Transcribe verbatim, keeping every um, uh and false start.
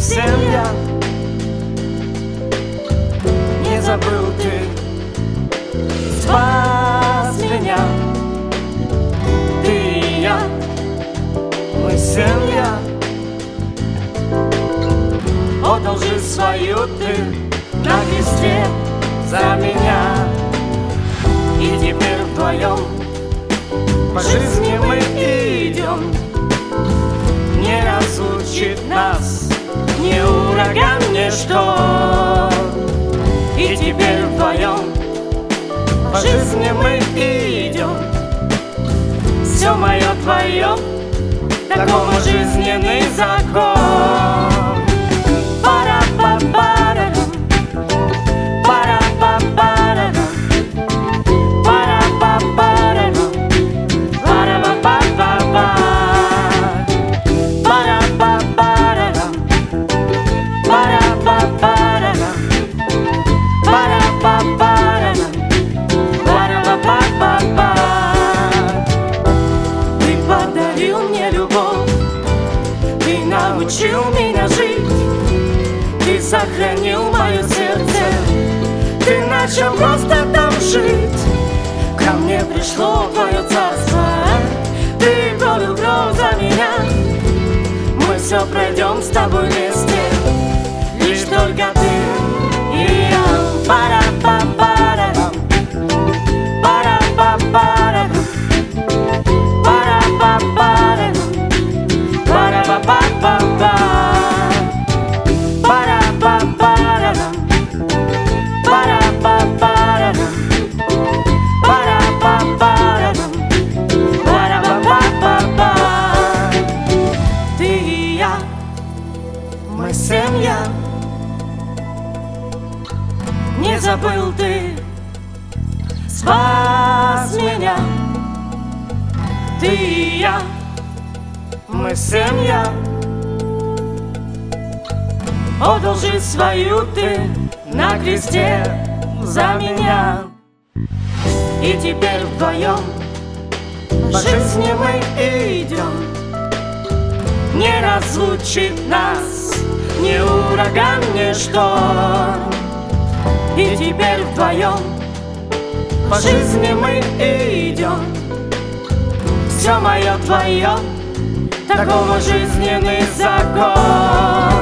семья. Не забыл ты, спас меня. Ты и я, мы семья. Отдал жизнь свою ты на кресте за меня. И теперь вдвоем по жизни мы идем. Не разлучит нас ни ураган, ничто. И теперь вдвоем по жизни мы идем. Все мое твое, таков мой жизненный закон. Пара-па-парам, пара-па-парам, пара-па-парам, пара-па-па-па-па, пара-па-парам, пара-па-парам, пара-па-парам, пара-па-па-па-па. Ты подарил мне любовь, ты научил меня жить. Ты сохранил мое сердце, ты начал просто там жить. Ко мне пришло твое царство, ты пролил кровь за меня. Мы все пройдем с тобой вместе, лишь только ты и я. Пара-па-парам, пара-па-парам, пара-па-парам, пара-па-па-па-па. Мы семья. Не забыл ты, спас меня. Ты и я, мы семья. Отдал жизнь свою ты на кресте за меня. И теперь вдвоем по жизни мы идем. Не разлучит нас ни ураган, ни шторм. И теперь вдвоем по жизни мы идем. Все мое твое, таков мой жизненный закон.